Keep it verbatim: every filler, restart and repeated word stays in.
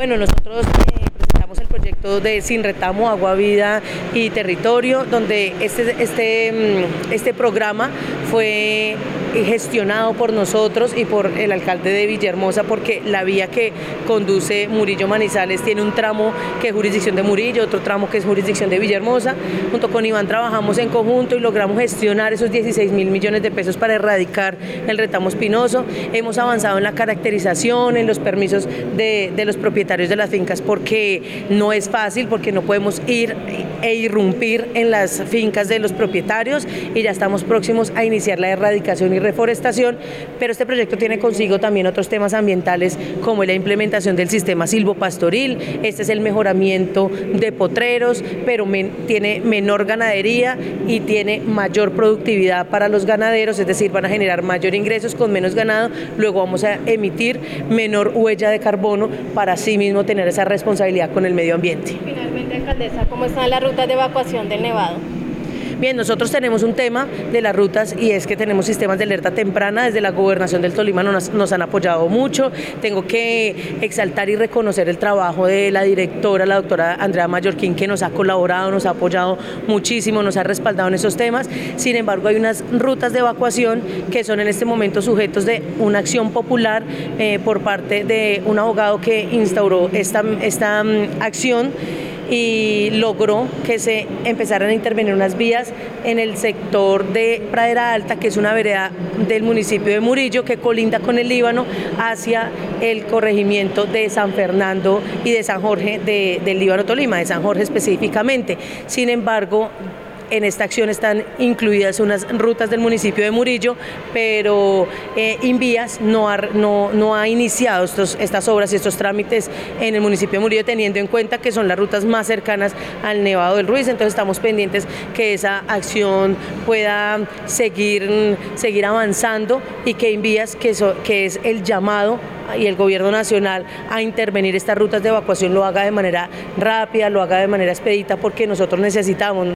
Bueno, nosotros eh, presentamos el proyecto de Sin Retamo, Agua, Vida y Territorio, donde este, este, este programa fue gestionado por nosotros y por el alcalde de Villahermosa, porque la vía que conduce Murillo Manizales tiene un tramo que es jurisdicción de Murillo, otro tramo que es jurisdicción de Villahermosa. Junto con Iván trabajamos en conjunto y logramos gestionar esos dieciséis mil millones de pesos para erradicar el retamo espinoso. Hemos avanzado en la caracterización, en los permisos de, de los propietarios de las fincas, porque no es fácil, porque no podemos ir e irrumpir en las fincas de los propietarios, y ya estamos próximos a iniciar la erradicación y reforestación, pero este proyecto tiene consigo también otros temas ambientales, como la implementación del sistema silvopastoril. Este es el mejoramiento de potreros, pero men, tiene menor ganadería y tiene mayor productividad para los ganaderos, es decir, van a generar mayor ingresos con menos ganado. Luego vamos a emitir menor huella de carbono para así mismo tener esa responsabilidad con el medio ambiente. Finalmente, alcaldesa, ¿cómo están las rutas de evacuación del Nevado? Bien, nosotros tenemos un tema de las rutas, y es que tenemos sistemas de alerta temprana. Desde la Gobernación del Tolima nos, nos han apoyado mucho. Tengo que exaltar y reconocer el trabajo de la directora, la doctora Andrea Mallorquín, que nos ha colaborado, nos ha apoyado muchísimo, nos ha respaldado en esos temas. Sin embargo, hay unas rutas de evacuación que son en este momento sujetos de una acción popular eh, por parte de un abogado que instauró esta, esta um, acción, y logró que se empezaran a intervenir unas vías en el sector de Pradera Alta, que es una vereda del municipio de Murillo que colinda con el Líbano, hacia el corregimiento de San Fernando y de San Jorge de, del Líbano Tolima, de San Jorge específicamente. Sin embargo, en esta acción están incluidas unas rutas del municipio de Murillo, pero eh, Invías no ha, no, no ha iniciado estos, estas obras y estos trámites en el municipio de Murillo, teniendo en cuenta que son las rutas más cercanas al Nevado del Ruiz. Entonces estamos pendientes que esa acción pueda seguir, seguir avanzando, y que Invías, que, so, que es el llamado y el gobierno nacional a intervenir estas rutas de evacuación, lo haga de manera rápida, lo haga de manera expedita, porque nosotros necesitamos